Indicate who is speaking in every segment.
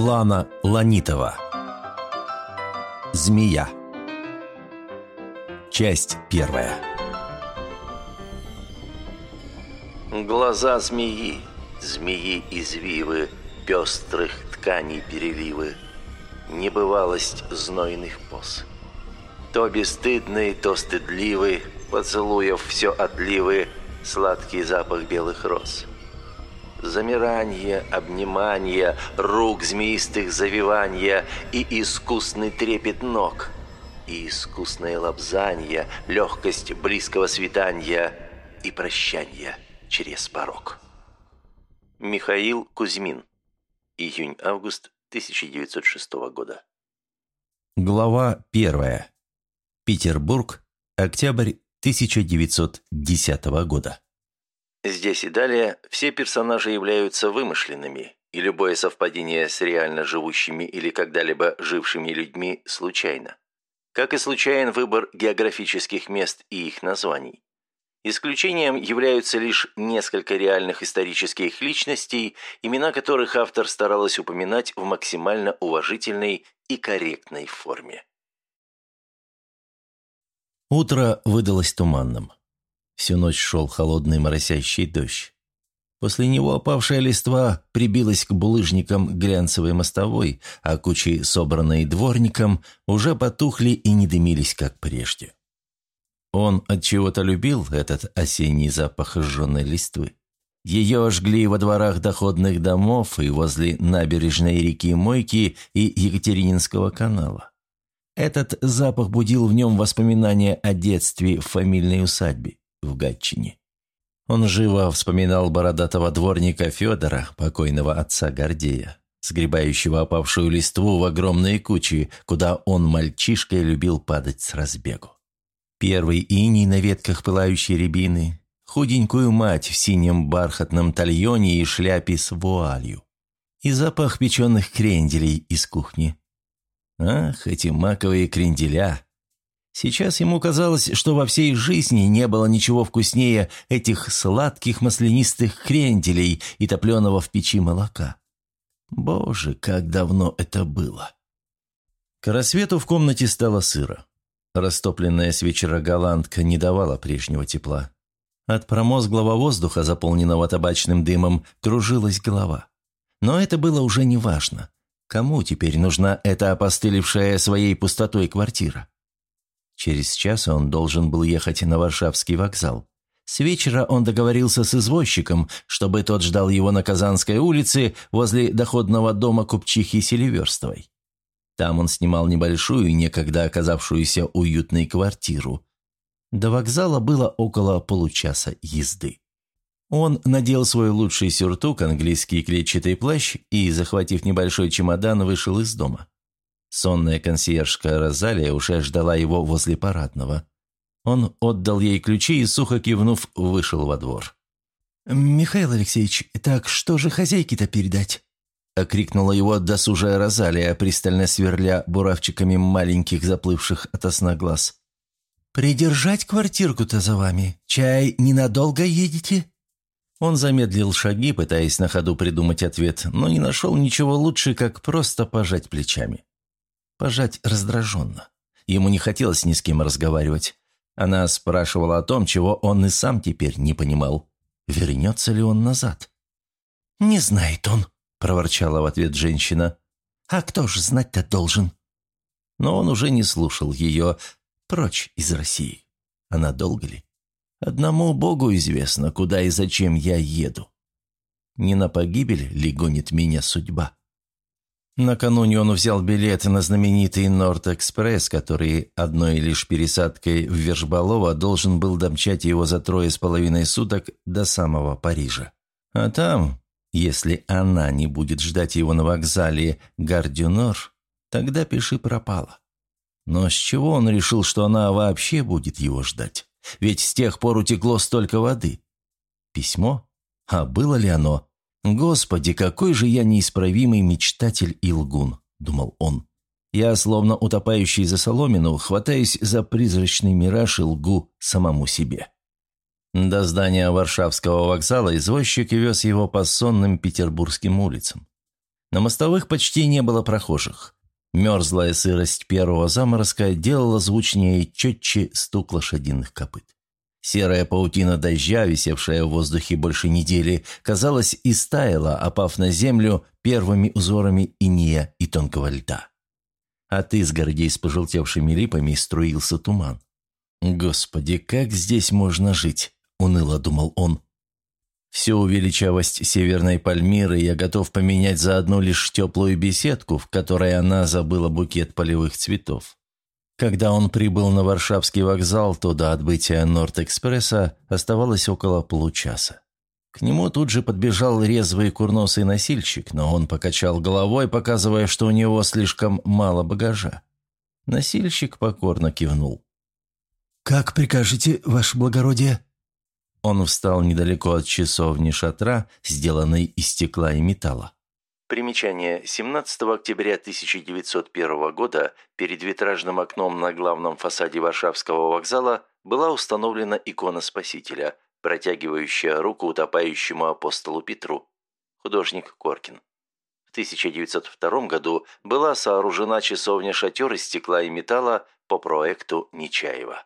Speaker 1: Лана Ланитова. Змея. Часть первая.
Speaker 2: Глаза змеи, змеи извивы, пестрых тканей переливы, небывалость знойных поз. То бесстыдный, то стыдливый, поцелуев все отливы, сладкий запах белых роз. Замирание, обнимание, рук змеистых завивания и искусный трепет ног, и искусное лобзанье, легкость близкого свиданья и прощанье через порог. Михаил Кузьмин. Июнь-август 1906 года.
Speaker 1: Глава 1. Петербург. Октябрь 1910 года.
Speaker 2: Здесь и далее все персонажи являются вымышленными, и любое совпадение с реально живущими или когда-либо жившими людьми случайно. Как и случайен выбор географических мест и их названий. Исключением являются лишь несколько реальных исторических личностей, имена которых автор старалась упоминать в максимально уважительной и корректной форме.
Speaker 1: Утро выдалось туманным. Всю ночь шел холодный моросящий дождь. После него опавшая листва прибилась к булыжникам глянцевой мостовой, а кучи, собранные дворником, уже потухли и не дымились, как прежде. Он отчего-то любил этот осенний запах сжженной листвы. Ее жгли во дворах доходных домов и возле набережной реки Мойки и Екатерининского канала. Этот запах будил в нем воспоминания о детстве в фамильной усадьбе в Гатчине. Он живо вспоминал бородатого дворника Федора, покойного отца Гордея, сгребающего опавшую листву в огромные кучи, куда он мальчишкой любил падать с разбегу. Первый иней на ветках пылающей рябины, худенькую мать в синем бархатном тальоне и шляпе с вуалью, и запах печеных кренделей из кухни. Ах, эти маковые кренделя! Сейчас ему казалось, что во всей жизни не было ничего вкуснее этих сладких маслянистых кренделей и топленого в печи молока. Боже, как давно это было! К рассвету в комнате стало сыро. Растопленная с вечера голландка не давала прежнего тепла. От промозглого воздуха, заполненного табачным дымом, кружилась голова. Но это было уже не важно. Кому теперь нужна эта опостылевшая своей пустотой квартира? Через час он должен был ехать на Варшавский вокзал. С вечера он договорился с извозчиком, чтобы тот ждал его на Казанской улице возле доходного дома купчихи Селиверстовой. Там он снимал небольшую, некогда оказавшуюся уютной квартиру. До вокзала было около получаса езды. Он надел свой лучший сюртук, английский клетчатый плащ и, захватив небольшой чемодан, вышел из дома. Сонная консьержка Розалия уже ждала его возле парадного. Он отдал ей ключи и, сухо кивнув, вышел во двор.
Speaker 3: «Михаил Алексеевич, так что же хозяйке-то передать?» — окрикнула его досужая Розалия, пристально сверля буравчиками маленьких заплывших ото сна глаз. «Придержать квартирку-то за вами? Чай, ненадолго едете?»
Speaker 1: Он замедлил шаги, пытаясь на ходу придумать ответ, но не нашел ничего лучше, как просто пожать плечами. Пожать раздраженно. Ему не хотелось ни с кем разговаривать. Она спрашивала о том, чего он и сам теперь не понимал. Вернется ли он назад?
Speaker 3: «Не знает он», —
Speaker 1: проворчала в ответ женщина.
Speaker 3: «А кто ж знать-то должен?»
Speaker 1: Но он уже не слушал ее. Прочь из России. А надолго ли? Одному Богу известно, куда и зачем я еду. Не на погибель ли гонит меня судьба? Накануне он взял билет на знаменитый Норд-экспресс, который одной лишь пересадкой в Вершбалово должен был домчать его за 3,5 суток до самого Парижа. А там, если она не будет ждать его на вокзале Гар-дю-Нор, тогда пиши пропало. Но с чего он решил, что она вообще будет его ждать? Ведь с тех пор утекло столько воды. Письмо? А было ли оно? «Господи, какой же я неисправимый мечтатель и лгун», — думал он. «Я, словно утопающий за соломину, хватаюсь за призрачный мираж и лгу самому себе». До здания Варшавского вокзала извозчик вез его по сонным петербургским улицам. На мостовых почти не было прохожих. Мерзлая сырость первого заморозка делала звучнее и четче стук лошадиных копыт. Серая паутина дождя, висевшая в воздухе больше недели, казалось, истаяла, опав на землю первыми узорами инея и тонкого льда. От изгородей с пожелтевшими липами струился туман. «Господи, как здесь можно жить?» – уныло думал он. «Всю величавость северной Пальмиры я готов поменять за одну лишь теплую беседку, в которой она забыла букет полевых цветов». Когда он прибыл на Варшавский вокзал, то до отбытия Норд-экспресса оставалось около получаса. К нему тут же подбежал резвый курносый носильщик, но он покачал головой, показывая, что у него слишком мало багажа. Носильщик покорно кивнул.
Speaker 3: «Как прикажете, ваше благородие?»
Speaker 1: Он встал недалеко от часовни шатра, сделанной из стекла и металла.
Speaker 2: Примечание. 17 октября 1901 года перед витражным окном на главном фасаде Варшавского вокзала была установлена икона Спасителя, протягивающая руку утопающему апостолу Петру. Художник Коркин. В 1902 году была сооружена часовня-шатер из стекла и металла по проекту Нечаева.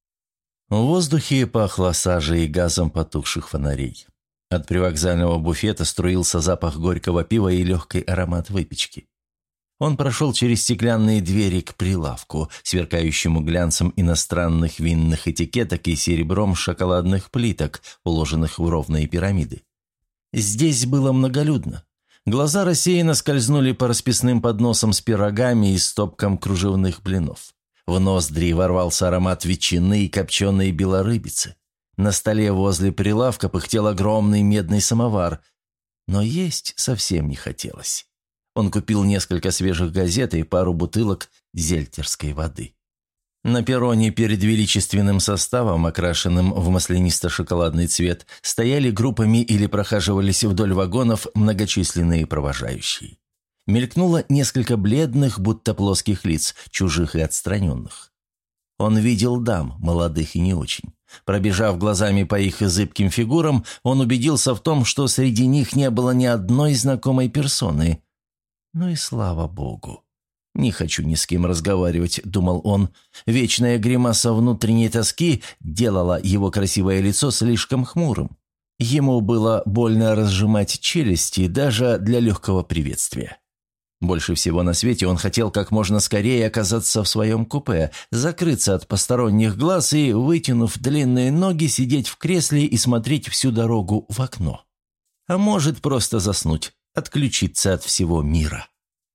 Speaker 1: В воздухе пахло сажей и газом потухших фонарей. От привокзального буфета струился запах горького пива и легкий аромат выпечки. Он прошел через стеклянные двери к прилавку, сверкающему глянцем иностранных винных этикеток и серебром шоколадных плиток, уложенных в ровные пирамиды. Здесь было многолюдно. Глаза рассеянно скользнули по расписным подносам с пирогами и стопкам кружевных блинов. В ноздри ворвался аромат ветчины и копченой белорыбицы. На столе возле прилавка пыхтел огромный медный самовар, но есть совсем не хотелось. Он купил несколько свежих газет и пару бутылок зельтерской воды. На перроне перед величественным составом, окрашенным в маслянисто-шоколадный цвет, стояли группами или прохаживались вдоль вагонов многочисленные провожающие. Мелькнуло несколько бледных, будто плоских лиц, чужих и отстраненных. Он видел дам, молодых и не очень. Пробежав глазами по их зыбким фигурам, он убедился в том, что среди них не было ни одной знакомой персоны. Ну и слава богу. «Не хочу ни с кем разговаривать», — думал он. Вечная гримаса внутренней тоски делала его красивое лицо слишком хмурым. Ему было больно разжимать челюсти даже для легкого приветствия. Больше всего на свете он хотел как можно скорее оказаться в своем купе, закрыться от посторонних глаз и, вытянув длинные ноги, сидеть в кресле и смотреть всю дорогу в окно. А может, просто заснуть, отключиться от всего мира.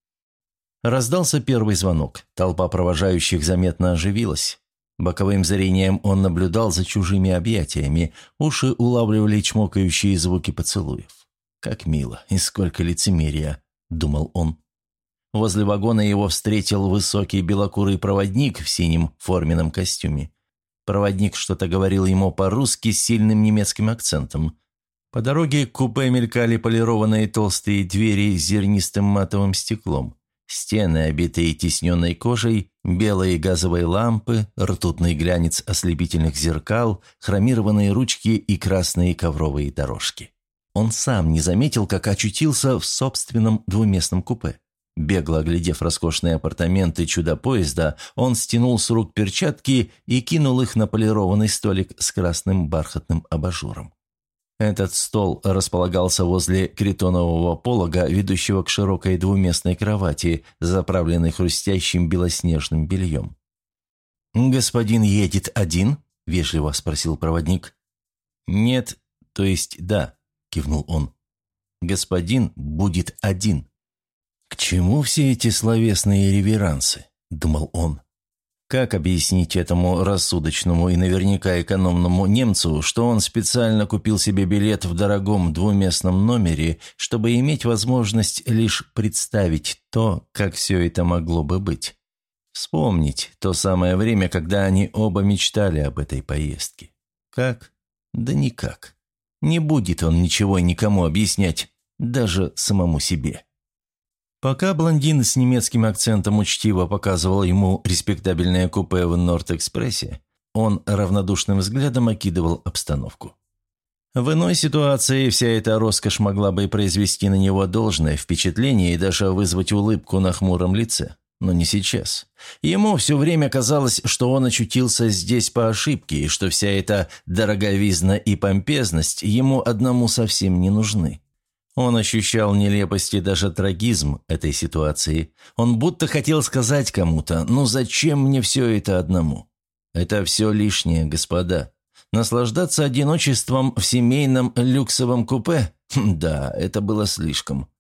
Speaker 1: Раздался первый звонок. Толпа провожающих заметно оживилась. Боковым зрением он наблюдал за чужими объятиями, уши улавливали чмокающие звуки поцелуев. «Как мило и сколько лицемерия», — думал он. Возле вагона его встретил высокий белокурый проводник в синем форменном костюме. Проводник что-то говорил ему по-русски с сильным немецким акцентом. По дороге к купе мелькали полированные толстые двери с зернистым матовым стеклом. Стены, обитые тисненной кожей, белые газовые лампы, ртутный глянец ослепительных зеркал, хромированные ручки и красные ковровые дорожки. Он сам не заметил, как очутился в собственном двуместном купе. Бегло оглядев роскошные апартаменты чудо-поезда, он стянул с рук перчатки и кинул их на полированный столик с красным бархатным абажуром. Этот стол располагался возле критонового полога, ведущего к широкой двуместной кровати, заправленной хрустящим белоснежным бельем. «Господин едет один?» – вежливо спросил проводник. «Нет, то есть да», – кивнул он. «Господин будет один». «К чему все эти словесные реверансы?» – думал он. Как объяснить этому рассудочному и наверняка экономному немцу, что он специально купил себе билет в дорогом двуместном номере, чтобы иметь возможность лишь представить то, как все это могло бы быть? Вспомнить то самое время, когда они оба мечтали об этой поездке. Как? Да никак. Не будет он ничего никому объяснять, даже самому себе. Пока блондин с немецким акцентом учтиво показывал ему респектабельное купе в Норд-экспрессе, он равнодушным взглядом окидывал обстановку. В иной ситуации вся эта роскошь могла бы произвести на него должное впечатление и даже вызвать улыбку на хмуром лице. Но не сейчас. Ему все время казалось, что он очутился здесь по ошибке, и что вся эта дороговизна и помпезность ему одному совсем не нужны. Он ощущал нелепость и даже трагизм этой ситуации. Он будто хотел сказать кому-то: «Ну зачем мне все это одному? Это все лишнее, господа. Наслаждаться одиночеством в семейном люксовом купе? Да, это было слишком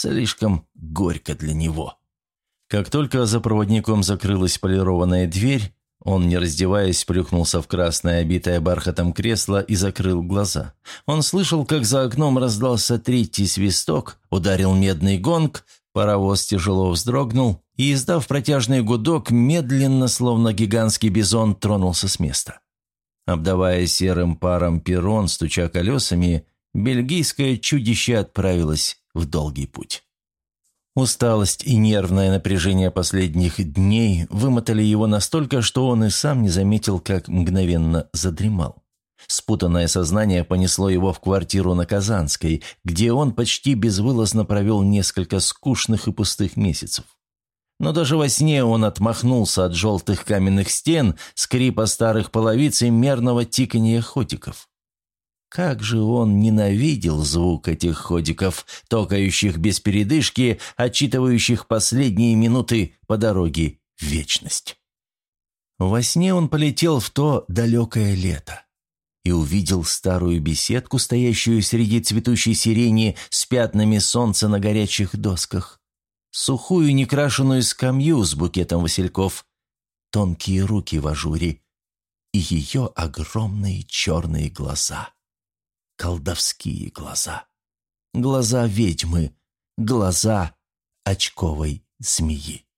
Speaker 1: горько для него». Как только за проводником закрылась полированная дверь, он, не раздеваясь, плюхнулся в красное, обитое бархатом кресло и закрыл глаза. Он слышал, как за окном раздался третий свисток, ударил медный гонг, паровоз тяжело вздрогнул и, издав протяжный гудок, медленно, словно гигантский бизон, тронулся с места. Обдавая серым паром перрон, стуча колесами, бельгийское чудище отправилось в долгий путь. Усталость и нервное напряжение последних дней вымотали его настолько, что он и сам не заметил, как мгновенно задремал. Спутанное сознание понесло его в квартиру на Казанской, где он почти безвылазно провел несколько скучных и пустых месяцев. Но даже во сне он отмахнулся от желтых каменных стен, скрипа старых половиц и мерного тиканья ходиков. Как же он ненавидел звук этих ходиков, токающих без передышки, отчитывающих последние минуты по дороге в вечность. Во сне он полетел в то далекое лето и увидел старую беседку, стоящую среди цветущей сирени с пятнами солнца на горячих досках, сухую некрашенную скамью с букетом васильков, тонкие руки в ажуре и ее огромные черные глаза. Колдовские глаза. Глаза ведьмы, глаза очковой змеи.